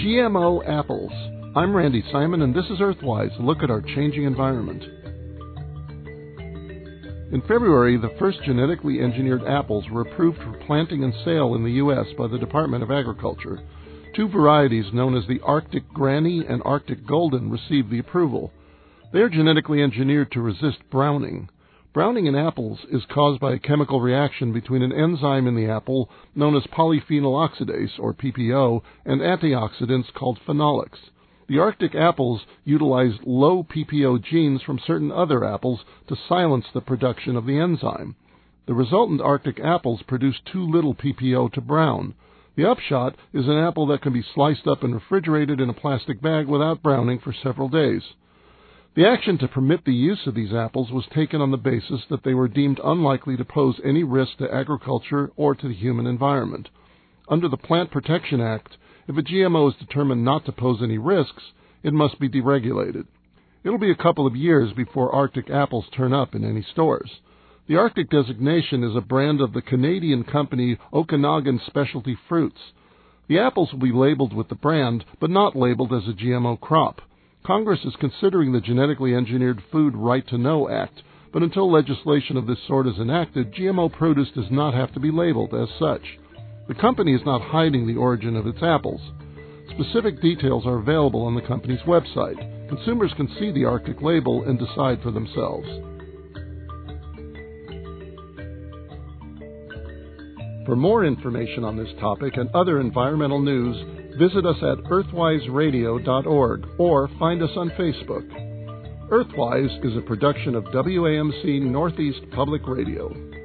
GMO apples. I'm Randy Simon, and this is Earthwise, a look at our changing environment. In February, the first genetically engineered apples were approved for planting and sale in the U.S. by the Department of Agriculture. Two varieties known as the Arctic Granny and Arctic Golden received the approval. They are genetically engineered to resist browning. Browning in apples is caused by a chemical reaction between an enzyme in the apple known as polyphenol oxidase, or PPO, and antioxidants called phenolics. The Arctic apples utilize low PPO genes from certain other apples to silence the production of the enzyme. The resultant Arctic apples produce too little PPO to brown. The upshot is an apple that can be sliced up and refrigerated in a plastic bag without browning for several days. The action to permit the use of these apples was taken on the basis that they were deemed unlikely to pose any risk to agriculture or to the human environment. Under the Plant Protection Act, if a GMO is determined not to pose any risks, it must be deregulated. It'll be a couple of years before Arctic apples turn up in any stores. The Arctic designation is a brand of the Canadian company Okanagan Specialty Fruits. The apples will be labeled with the brand, but not labeled as a GMO crop. Congress is considering the Genetically Engineered Food Right to Know Act, but until legislation of this sort is enacted, GMO produce does not have to be labeled as such. The company is not hiding the origin of its apples. Specific details are available on the company's website. Consumers can see the Arctic label and decide for themselves. For more information on this topic and other environmental news, visit us at earthwiseradio.org or find us on Facebook. Earthwise is a production of WAMC Northeast Public Radio.